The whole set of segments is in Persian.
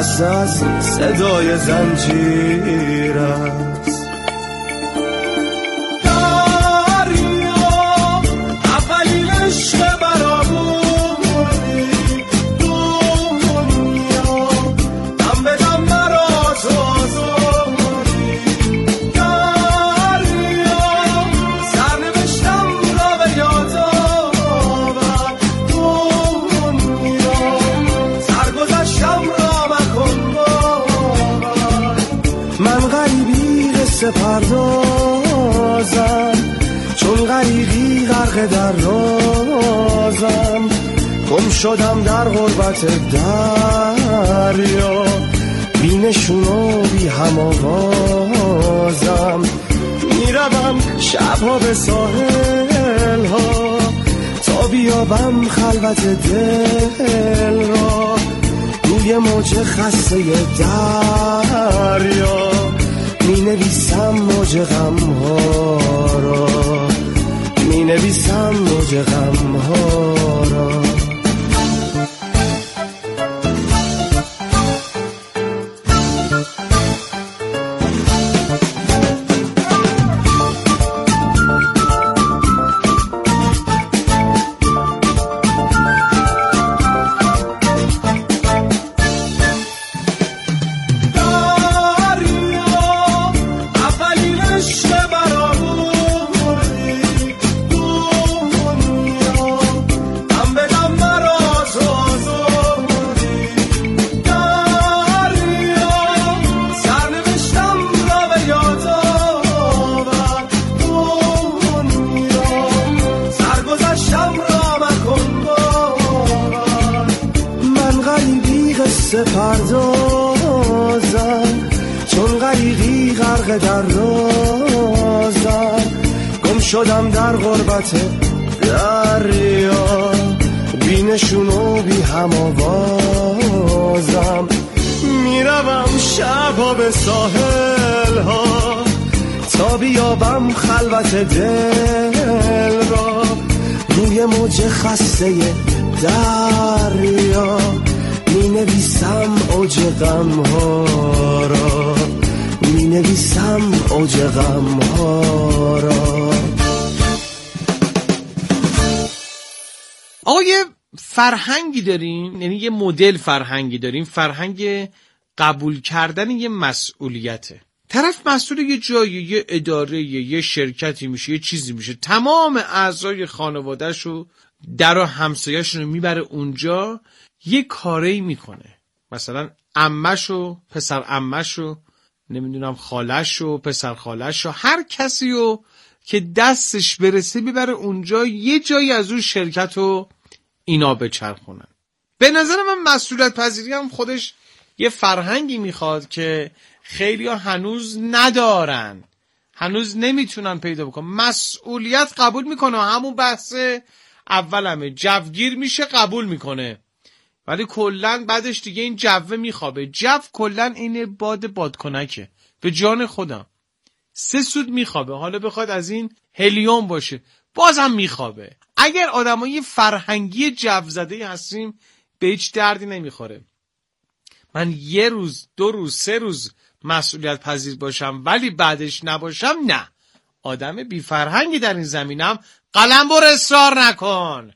خسته از صدای زنجیر است. پردازم چون غریقی غرق در رازم، گم شدم در غربت دریا، بی نشون و بی هم آوازم. میروم شبها به ساحل ها تا بیابم خلوت دل را، روی موج خسته دریا می نویسم موج غم ها را، می نویسم موج غم ها را. پردازم چون غریقی غرق در رازم، گم شدم در غربت دریا، بی نشون و بی هم آوازم. میروم شبها به ساحل ها تا بیابم خلوت دل را، روی موج خسته دریا می نویسم اوج غم ها را، می نویسم اوج غم ها را. آقا یه فرهنگی داریم، یعنی یه مدل فرهنگی داریم، فرهنگ قبول کردن یه مسئولیته. طرف مسئول یه جایی، یه اداره، یه شرکتی میشه، یه چیزی میشه، تمام اعضای خانواده‌شو در و همسایه‌شون رو میبره اونجا، یه کاری میکنه، مثلا عمه‌شو، پسر عمه‌شو، نمیدونم خاله‌شو، پسر خاله‌شو، هر کسیو که دستش برسه ببره اونجا، یه جایی از اون شرکتو اینا بچرخونن. به نظر من مسئولیت پذیری هم خودش یه فرهنگی میخواد که خیلی‌ها هنوز ندارن، هنوز نمیتونن پیدا بکنن. مسئولیت قبول میکنه، همون بحث اولمه، جوگیر میشه قبول میکنه، ولی کلن بعدش دیگه این جوه میخوابه. جو کلن اینه بادکنکه، به جان خودم 3 سود میخوابه، حالا بخواد از این هلیوم باشه بازم میخوابه. اگر آدمای فرهنگی جو زده هستیم به هیچ دردی نمیخوره. من 1 روز 2 روز 3 روز مسئولیت پذیر باشم ولی بعدش نباشم، نه، آدم بی فرهنگی در این زمینم. قلمبر اصرار نکن.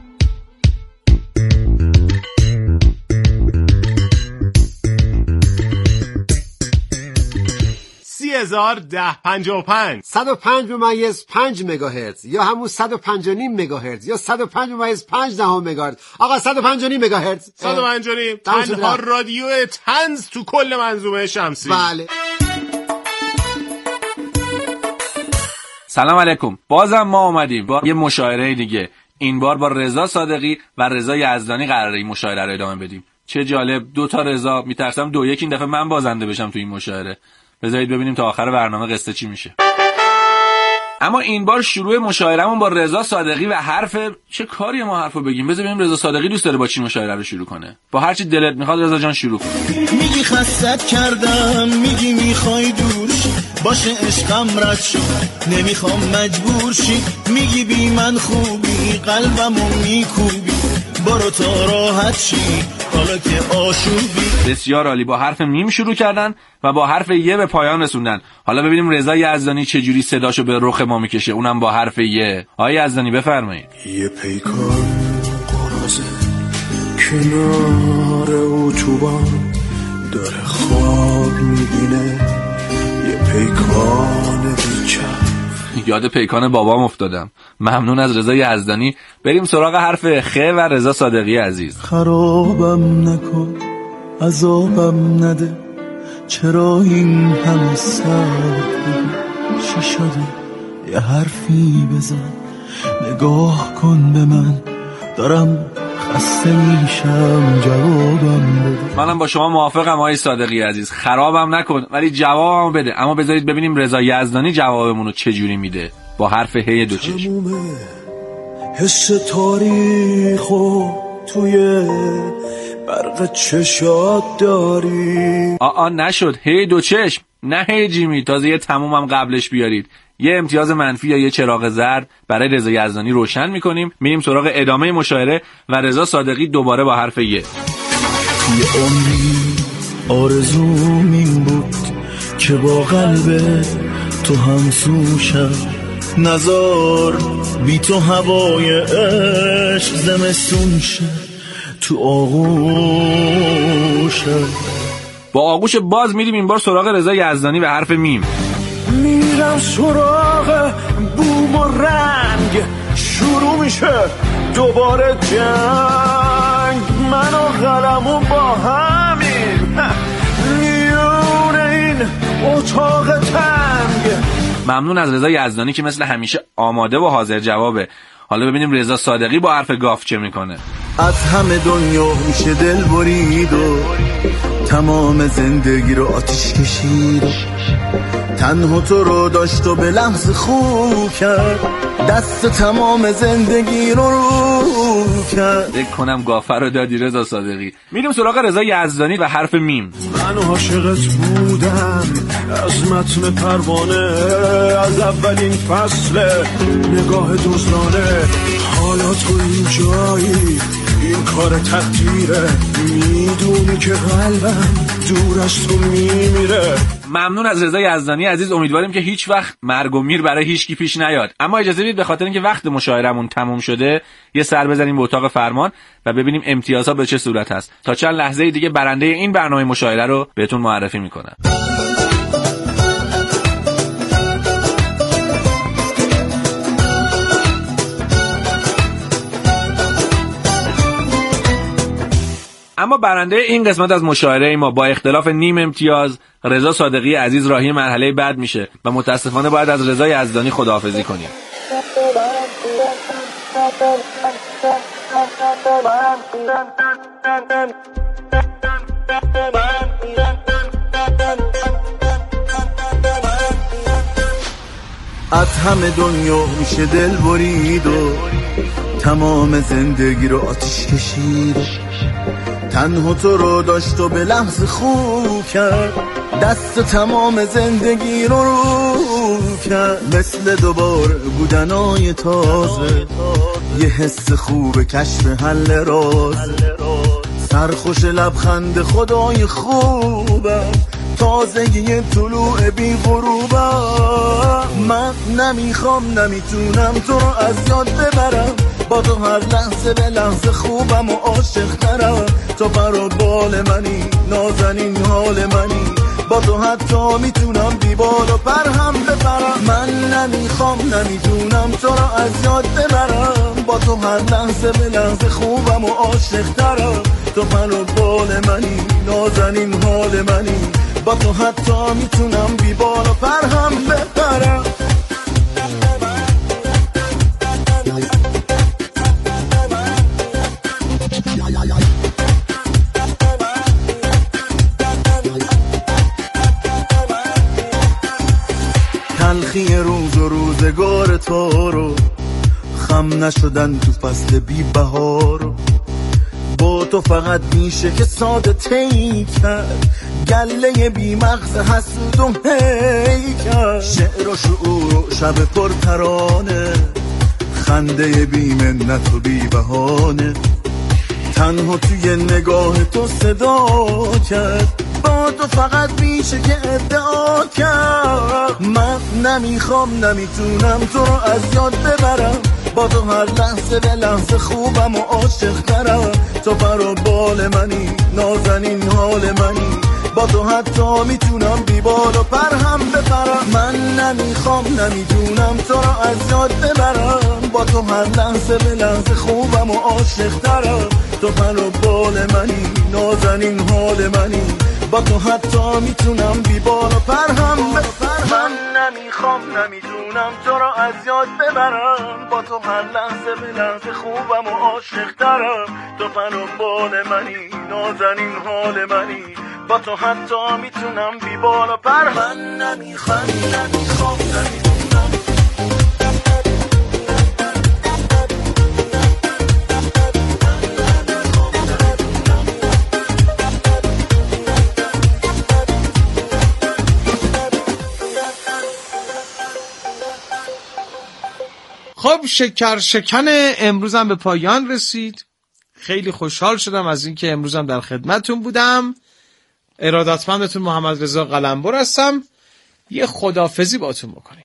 30,1055 105.5 مگاهرتز یا همون 105.5 مگاهرتز یا 105.5 مگاهرتز. آقا 105.5 مگاهرتز، 105.5 تنها رادیو طنز تو کل منظومه شمسی. بله. سلام علیکم، بازم ما اومدیم با یه مشاعره دیگه. این بار با رضا صادقی و رضا یزدانی قراره این مشاعره رو ادامه بدیم. چه جالب، 2 تا رضا. میترسم 2-1 این دفعه من بازنده بشم تو این مشاعره. بذارید ببینیم تا آخر برنامه قصه چی میشه. اما این بار شروع مشاعرهمون با رضا صادقی و حرف. چه کاری ما حرفو بگیم؟ بذار ببینیم رضا صادقی دوست داره با چی مشاعره رو شروع کنه. با هر چی دلت میخواد رضا جان شروع کن. میگی خستت کردم، میگی میخوای دور شی، باشه عشقم رد شد، نمیخوام مجبور شی، میگی بی من خوبی قلبمو میکوبی، برو تا راحت شی حالا که آشوبی. بسیار عالی. با حرف میم شروع کردن و با حرف یه به پایان رسوندن. حالا ببینیم رضا یزدانی چجوری صداشو به رخ ما میکشه، اونم با حرف یه. آقای یزدانی بفرمایید. یه پیکان قرازه کنار اتوبان داره خواب میبینه، یه پیکان بیچار. یاد پیکان بابام افتادم. ممنون از رضا یزدانی. بریم سراغ حرف خ و رضا صادقی عزیز. خرابم نکن عذابم نده چرا این همه سخت چی شده یه حرفی بزن نگاه کن به من دارم خسته میشم جوابم بده. منم با شما موافقم آقای صادقی عزیز. خرابم نکن ولی جوابم بده. اما بذارید ببینیم رضا یزدانی جوابمون رو چجوری میده با حرف ه دو چشم. حس تاریخو توی برق چشات داری. نشد هی دو چشم، نه هی جیمی. تازه یه تمومم قبلش بیارید. یه امتیاز منفی یا یه چراغ زرد برای رضا یزدانی روشن میکنیم. میریم سراغ ادامه مشاعره و رضا صادقی دوباره با حرف یه عمری آرزوم این بود که با قلب تو همسو شد نزار بی تو هوای عشق زمستون شد تو آغوش. با آغوش باز میریم این بار سراغ رضا یزدانی و حرف میم. میرم سراغ بوم و رنگ شروع میشه دوباره جنگ من و قلمو با همین میون این اتاق تنگ. ممنون از رضا یزدانی که مثل همیشه آماده و حاضر جوابه. حالا ببینیم رضا صادقی با حرف گاف چه میکنه. از همه دنیا میشه دل برید و تمام زندگی رو آتیش کشید و تنها تو رو داشت و به لحظه خوب کرد دست تمام زندگی رو کرد. فکر کنم گافه رو دادی رضا صادقی. میریم سراغ رضا یزدانی و حرف میم. من عاشقت بودم از متن پروانه از اولین فصل نگاه دزدانه حالا تو این جایی این کار تقدیره میدونی که قلبم دور از تو میمیره. ممنون از رضا یزدانی عزیز. امیدواریم که هیچ وقت مرگ و میر برای هیچکی پیش نیاد. اما اجازه بدید به خاطر اینکه وقت مشاعرمون تموم شده یه سر بزنیم به اتاق فرمان و ببینیم امتیازها به چه صورت هست. تا چند لحظه دیگه برنده این برنامه مشاعره رو بهتون معرفی میکنم. اما برنده این قسمت از مشاعره ما با اختلاف نیم امتیاز رضا صادقی عزیز راهی مرحله بعد میشه و متاسفانه باید از رضا یزدانی خداحافظی کنیم. از همه دنیا میشه دل برید و تمام زندگی رو آتیش کشید تنها تو رو داشت و به لحظه خوب کرد دست تمام زندگی رو کرد مثل دوباره بودنای تازه یه حس خوب کشف حل راز سرخوش لبخند خدای خوبم تازگی طلوع بی غروبم من نمیخوام نمیتونم تو رو از یاد ببرم با تو هر لحظه به لحظه خوبم و عاشق ترم تو پر و بال منی نازنین حال منی با تو حتی میتونم دیوار و پر هم بپرم من نمیخوام نمیتونم تو رو از یاد ببرم با تو هر لحظه به لحظه خوبم و عاشق ترم تو پر و بال منی نازنین حال منی با تو حتی میتونم دیوار و پر هم بپرم. تلخی روز و روزگار تو رو خم نشدن تو فصل بی بهار با تو فقط میشه که ساده تی کرد گله بی مغز حسود و هی کرد شعر و شعور و شب پر ترانه خنده بی منت و بی بهانه تنها توی نگاه تو صدا کرد، با تو فقط میشه که ادعا کرد. من نمیخوام نمیتونم تو رو از یاد ببرم، با تو هر لحظه به لحظه خوبم و عاشق ترم. تو پر و بال منی، نازنین حال منی، با تو حتی میتونم بی بال و پر هم بپرم. من نمیخوام نمیتونم تو رو از یاد ببرم، با تو هر لحظه به لحظه خوبم و عاشق ترم. تو پر و بال منی، نازنین حال منی، با تو حتی میتونم بی بال و پر هم بپرم. من نمیخوام نمیتونم تو رو از یاد ببرم، با تو هر لحظه به لحظه خوبم و عاشق ترم. تو پر و بال منی، نازنین حال منی، با تو حتی میتونم بی بال و پر. من نمیخوام نمیتونم. خب شکر شکن امروزم به پایان رسید. خیلی خوشحال شدم از اینکه امروزم در خدمتتون بودم. ارادتمندتون محمد رضا قلمبر هستم. یه خداحافظی باهاتون بکنیم.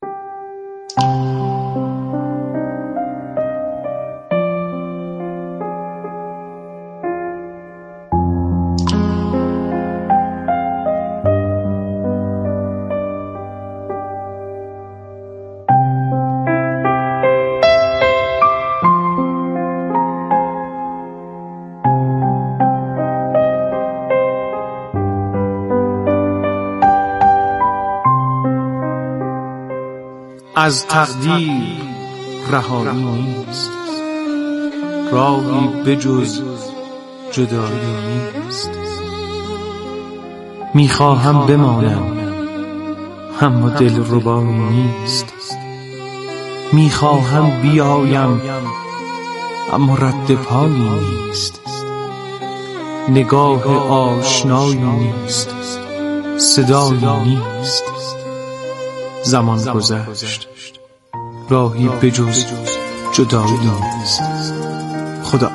از تقدیر رهایی نیست، راهی بجز جدایی نیست. میخواهم بمانم اما دل ربایی نیست، میخواهم بیایم اما رد پایی نیست. نگاه آشنایی نیست، صدایی نیست. زمان گذشت، راهی بجز جدایی نیست. خدا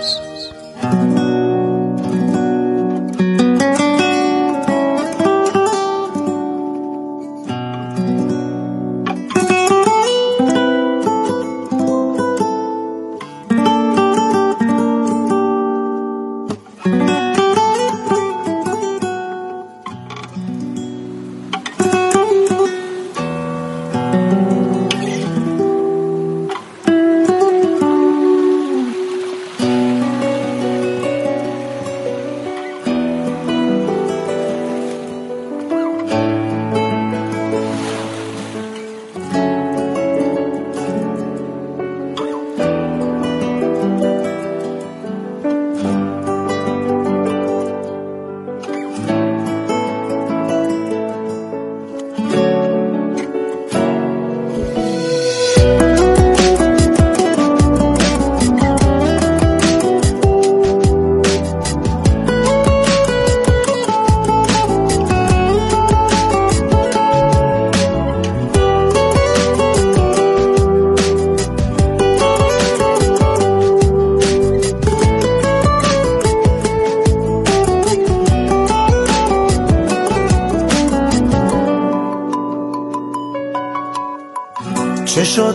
چشات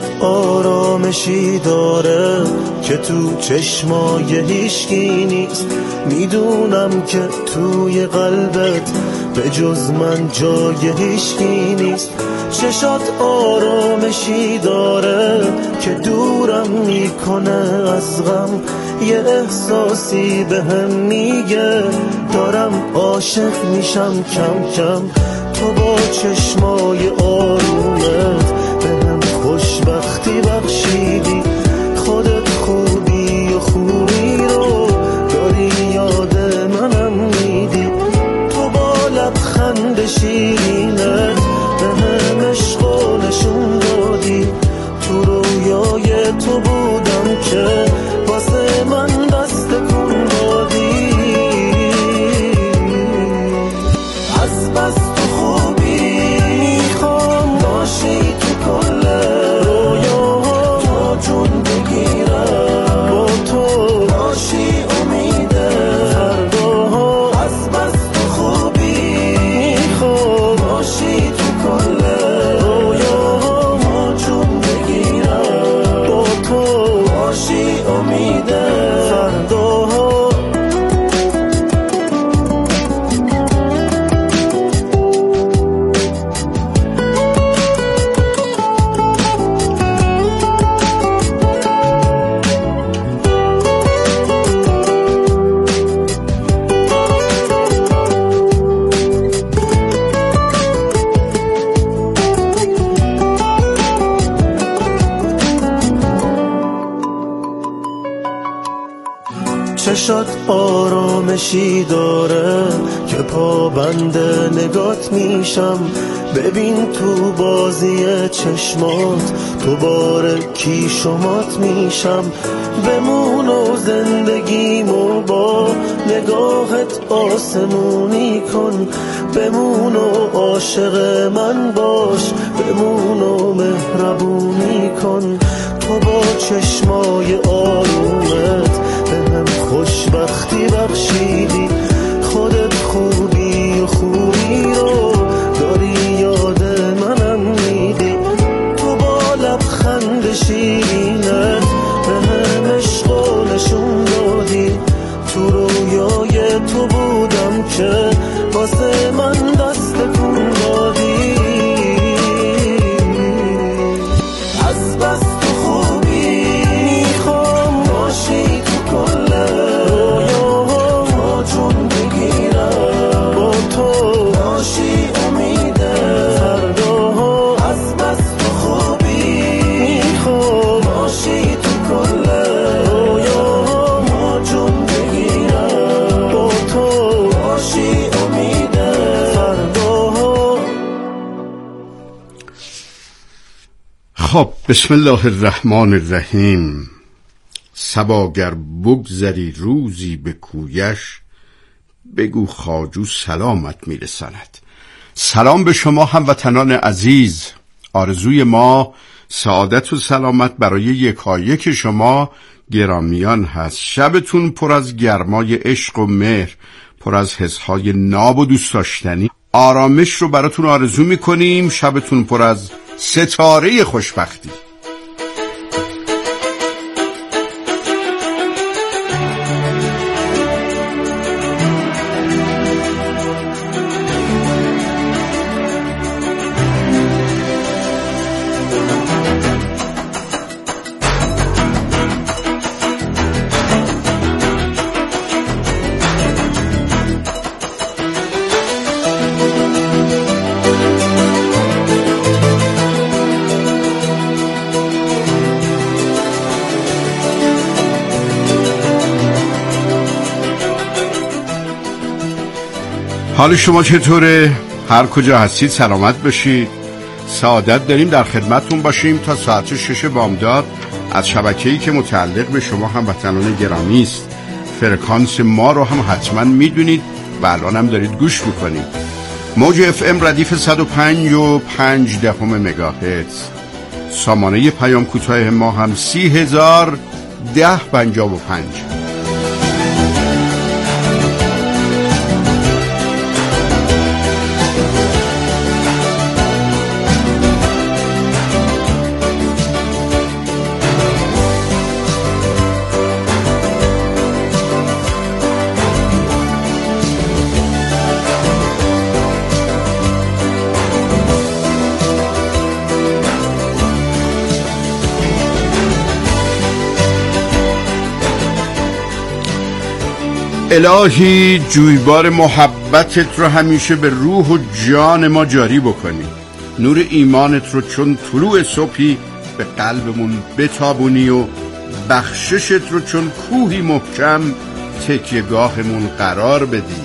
آرامشی داره که تو چشمای هیچکی نیست. میدونم که توی قلبت به جز من جای هیچکی نیست. چشات آرامشی داره که دورم میکنه از غم. یه احساسی بهم میگه دارم عاشق میشم کم کم. تو با چشمای آرومت بهم خوشبختی بخشیدی. خودت خوبی و خوبی رو داری یاد منم میدی. تو با لبخند شیرینت بهم عشق و نشون دادی. تو رویای تو بودم که واسه من دست کن دادی. از بس تو خوبی میخوام باشی تو کل رویاها. تو جون بگیرم با تو باشی امید چشات آرامشی داره که پابند نگات میشم. ببین تو بازی چشمات دوباره کی شمات میشم. بمون و زندگیمو با نگاهت آسمونی کن. بمون و عاشق من باش، بمون و مهربونی کن. تو با چشمای آرومت بهم خوشبختی بخشیدی. خودت خوبی و خوبی رو داری یاد منم میدی. تو با لبخند شیرینت بهم عشقو نشون دادی. تو رویای تو بودم که واسه من دست کن دادی. از بس تو خوبی میخوام باشی تو کل رویاها جون بگیرم. با تو باشی امید فرداها. از بس تو خوبی میخوام باشی تو کل رویاها جون بگیرم. با تو باشی امید فرداها. خب بسم الله الرحمن الرحیم. صبا گر بگذری روزی به کویش، بگو خواجو سلامت میرساند. سلام به شما هموطنان عزیز. آرزوی ما سعادت و سلامت برای یکایک شما گرامیان هست. شبتون پر از گرمای عشق و مهر، پر از حسهای ناب و دوست داشتنی. آرامش رو براتون آرزو میکنیم. شبتون پر از ستاره خوشبختی. حال شما چطوره؟ هر کجا هستید سلامت باشید. سعادت داریم در خدمتتون باشیم تا ساعت 6 بامداد از شبکه‌ای که متعلق به شما هموطنان گرامی است. فرکانس ما رو هم حتما میدونید و الان هم دارید گوش میکنید. موج FM ردیف 105.5 مگاهرتز. سامانه پیام کوتاه ما هم 30,1055. الهی جویبار محبتت رو همیشه به روح و جان ما جاری بکنی. نور ایمانت رو چون طلوع صبحی به قلبمون بتابونی و بخششت رو چون کوهی محکم تکیه‌گاهمون قرار بدی.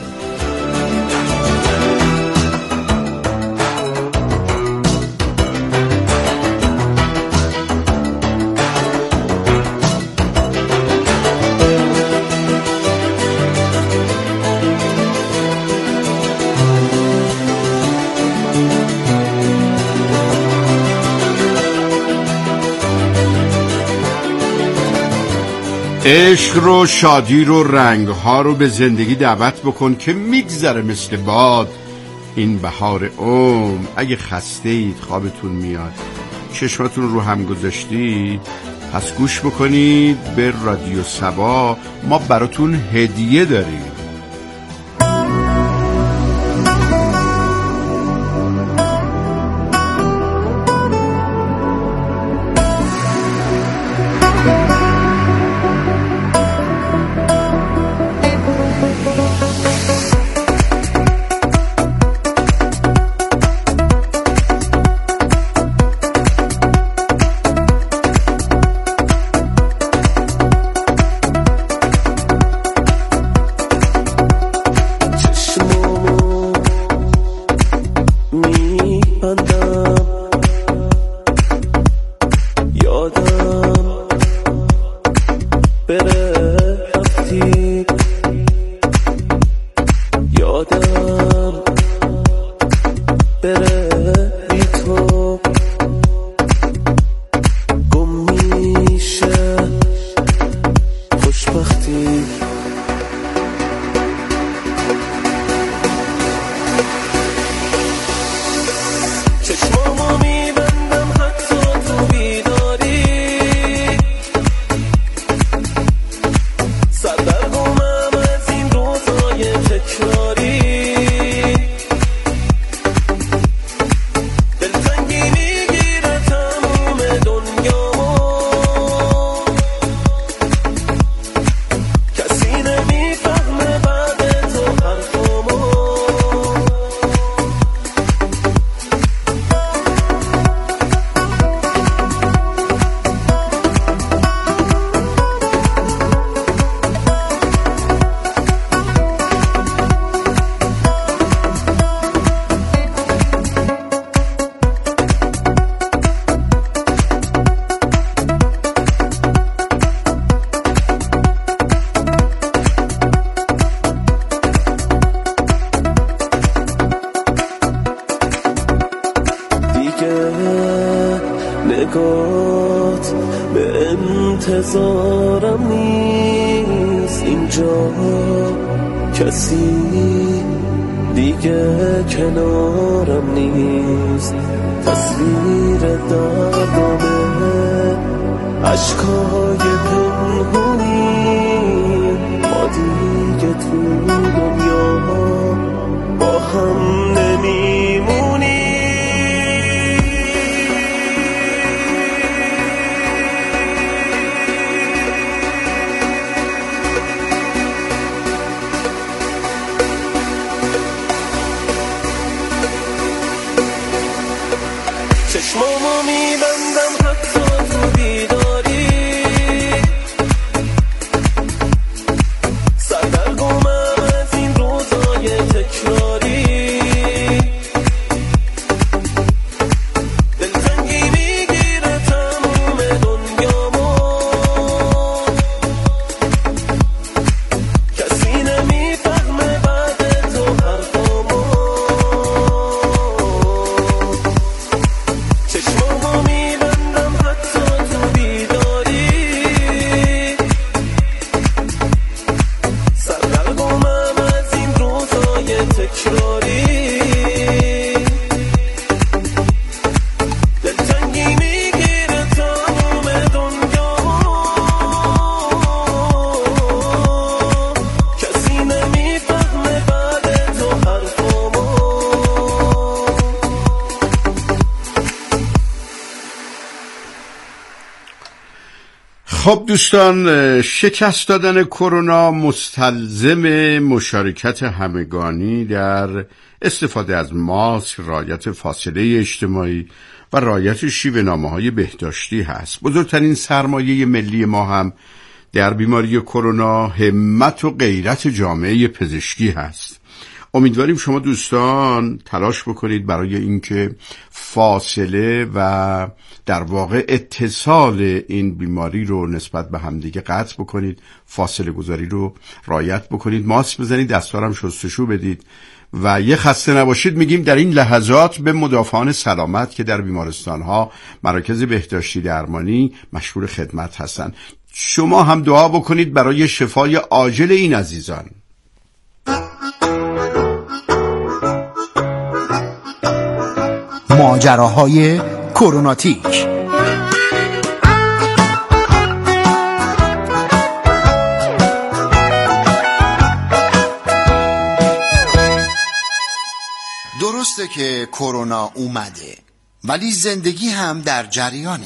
عشق رو، شادی رو، رنگها رو به زندگی دعوت بکن که میگذره مثل باد این بهار عمر. اگه خسته اید، خوابتون میاد، چشمتون رو هم گذاشتید، پس گوش بکنید به رادیو سبا. ما براتون هدیه داریم. نگات به انتظارم نیست، اینجا کسی دیگه کنارم نیست، تصویر دردامه عشقای پنهونی، ما دیگه تو دنیا با هم نمیمونی. چشمامو میبندم حتی تو بیداری، سردرگمم از این روزای تکراری، دلتنگی میگیره تموم دنیامو، کسی نمیفهمه بعد تو حرفامو. چشمامو میبندم حتی تو بیداری، سردرگمم از این روزای تکراری، دلتنگی میگیره تموم دنیامو، کسی نمیفهمه بعد تو حرفامو. خب دوستان، شکست دادن کرونا مستلزم مشارکت همگانی در استفاده از ماسک، رعایت فاصله اجتماعی و رعایت شیوه‌نامه‌های بهداشتی هست. بزرگترین سرمایه ملی ما هم در بیماری کرونا همت و غیرت جامعه پزشکی هست. امیدواریم شما دوستان تلاش بکنید برای اینکه فاصله و در واقع اتصال این بیماری رو نسبت به همدیگه قطع بکنید، فاصله گذاری رو رعایت بکنید، ماسک بزنید، دستارم شستشو بدید و یه خسته نباشید میگیم در این لحظات به مدافعان سلامت که در بیمارستان‌ها، مراکز بهداشتی درمانی مشغول خدمت هستند. شما هم دعا بکنید برای شفای عاجل این عزیزان. ماجراهای کروناتیک. درسته که کرونا اومده ولی زندگی هم در جریانه.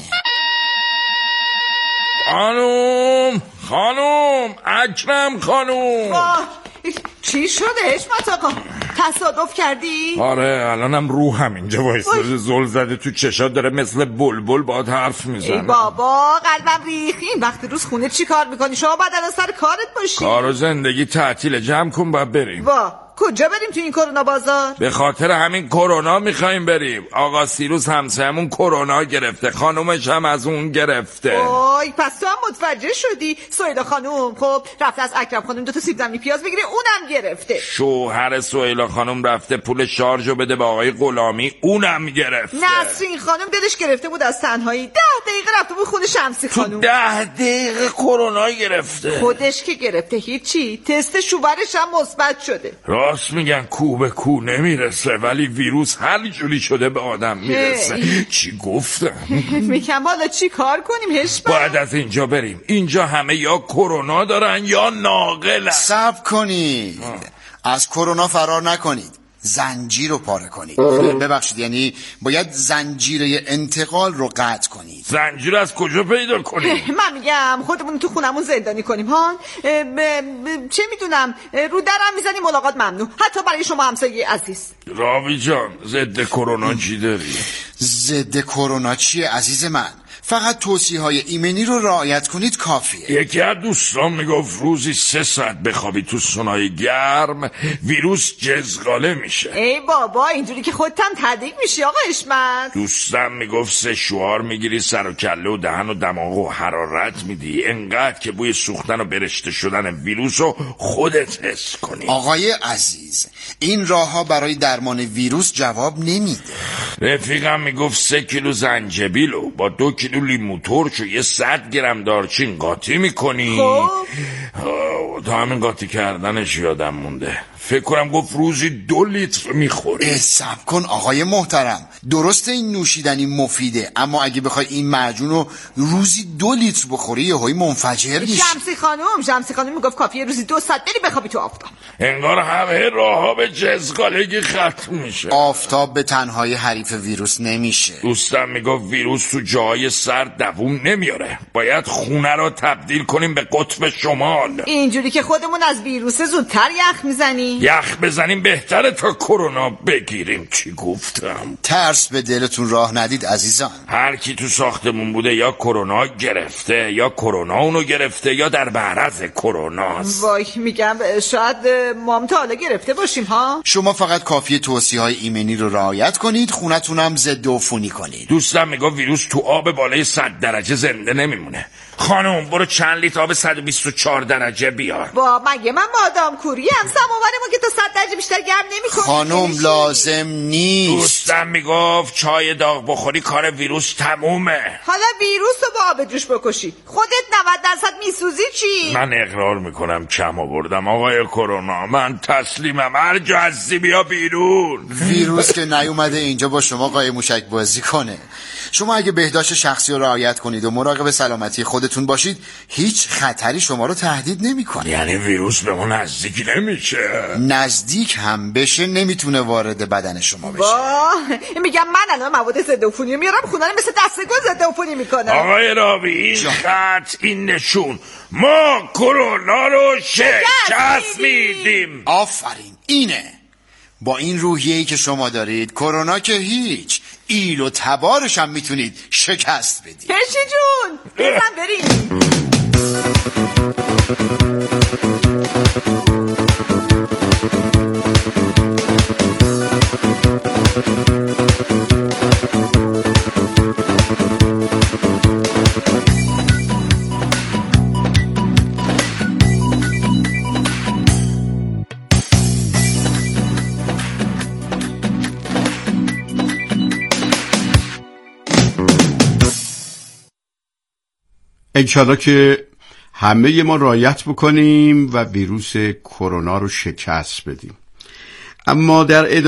خانوم اکرم خانوم، چی شده حشمت آقا؟ تصادف کردی؟ آره الانم روحم اینجا وایستاده، زل زده تو چشات، داره مثل بلبل باهات حرف میزنه. ای بابا قلبم ریخین. وقتی روز خونه چی کار میکنی؟ شما باید الان سر کارت باشی. کار و زندگی تعطیل، جمع کن باید بریم. کجا بریم تو این کرونا بازار؟ به خاطر همین کرونا میخوایم بریم. آقا سیروس همسایمون کرونا گرفته، خانومش هم از اون گرفته. اوی پس تو هم متوجه شدی؟ سهیلا خانوم خب رفته از اکرم خانوم 2 تا سیب زمینی پیاز بگیره، اونم گرفته. شوهر سهیلا خانوم رفته پول شارژو بده به آقای غلامی، اونم گرفته. نسرین خانوم دلش گرفته بود از تنهایی، 10 دقیقه رفته بود خونه شمسی خانوم، تو 10 دقیقه کرونا گرفته. خودش که گرفته هیچی، تست شوهرش هم مثبت شده. راست میگن کو به کو نمیرسه ولی ویروس هر جوری شده به آدم میرسه. چی گفتم؟ میگم حالا چی کار کنیم هشبه؟ باید از اینجا بریم. اینجا همه یا کرونا دارن یا ناقلن. صبر کنید، از کرونا فرار نکنید، زنجیر رو پاره کنید. ببخشید یعنی باید زنجیره انتقال رو قطع کنید. زنجیر از کجا پیدا کنیم؟ من میگم خودمون تو خونمون زندانی کنیم ها. چه میدونم رو درم میزنیم ملاقات ممنوع، حتی برای شما همسایه عزیز. راوی جان ضد کرونا چی داری؟ ضد کرونا چیه عزیز من؟ فقط توصیه‌های ایمنی رو رعایت کنید کافیه. یکی از دوستان میگفت روزی 3 ساعت بخوابی تو سونای گرم ویروس جزغاله میشه. ای بابا اینجوری که خودت هم تدریک میشی آقا حشمت. دوستم میگفت 3 شعار میگیری، سر و کله و دهن و دماغ و حرارت میدی، انقدر که بوی سوختن و برشته شدن ویروس رو خودت حس کنی. آقای عزیز این راه ها برای درمان ویروس جواب نمیده. رفیقم میگفت 3 کیلو زنجبیلو با 2 کیلو لیمو ترش و یه 100 گرم دارچین قاطی میکنی. تا همین قاطی کردنش یادم مونده. فکر کنم گفت روزی 2 لیتر میخوری. صبر کن آقای محترم، درسته این نوشیدنی مفیده، اما اگه بخوای این معجون رو روزی 2 لیتر بخوری یهویی منفجر میشی. شمسی خانم میگفت کافیه روزی 2 ساعت بری بخوابی تو آفتاب. انگار همه راه‌ها به جزگالگی ختم میشه. آفتاب به تنهایی حریف ویروس نمیشه. دوستم میگفت ویروس تو جای سرد دووم نمیاره، باید خونه رو تبدیل کنیم به قطب شمال. اینجوری که خودمون از ویروس زودتر یخ میزنیم. یخ بزنیم بهتره تا کرونا بگیریم. چی گفتم؟ ترس به دلتون راه ندید عزیزان. هر کی تو ساختمون بوده یا کرونا گرفته یا کرونا اونو گرفته یا در معرض کروناست. وای میگم شاید ما هم تا حالا گرفته باشیم ها. شما فقط کافیه توصیه‌های ایمنی رو رعایت کنید، خونتونم ضد عفونی کنید. دوستم میگه ویروس تو آب بالای 100 درجه زنده نمیمونه. خانم برو چند لیتر آب 124 درجه بیار. با مگه من بادام کوری هم سماورمون که تا 100 درجه بیشتر گرم نمیکنه. خانم لازم نیست. دوستم میگفت چای داغ بخوری کار ویروس تمومه. حالا ویروس رو با آب جوش بکشی خودت 90% میسوزی چی؟ من اقرار میکنم کم آوردم آقای کرونا، من تسلیمم، هر جا هستی بیا بیرون. ویروس که نیومده اینجا با شما قایم موشک بازی کنه. شما اگه بهداشت شخصی رو رعایت کنید و مراقب سلامتی خودتون باشید هیچ خطری شما رو تهدید نمیکنه. یعنی ویروس به ما نزدیک نمیشه؟ نزدیک هم بشه نمیتونه وارد بدن شما بشه. میگم من الان مواد ضد عفونی میارم خونه رو مثل دستگل ضد عفونی میکنم. آقای راوی این خط این نشون ما کرونا رو شکست میدیم. آفرین اینه. با این روحیه‌ای که شما دارید کرونا که هیچ، ایل و تبارش هم میتونید شکست بدید. هرشی جون بزن بریم. انشالله که همه ما رعایت بکنیم و ویروس کرونا رو شکست بدیم. اما در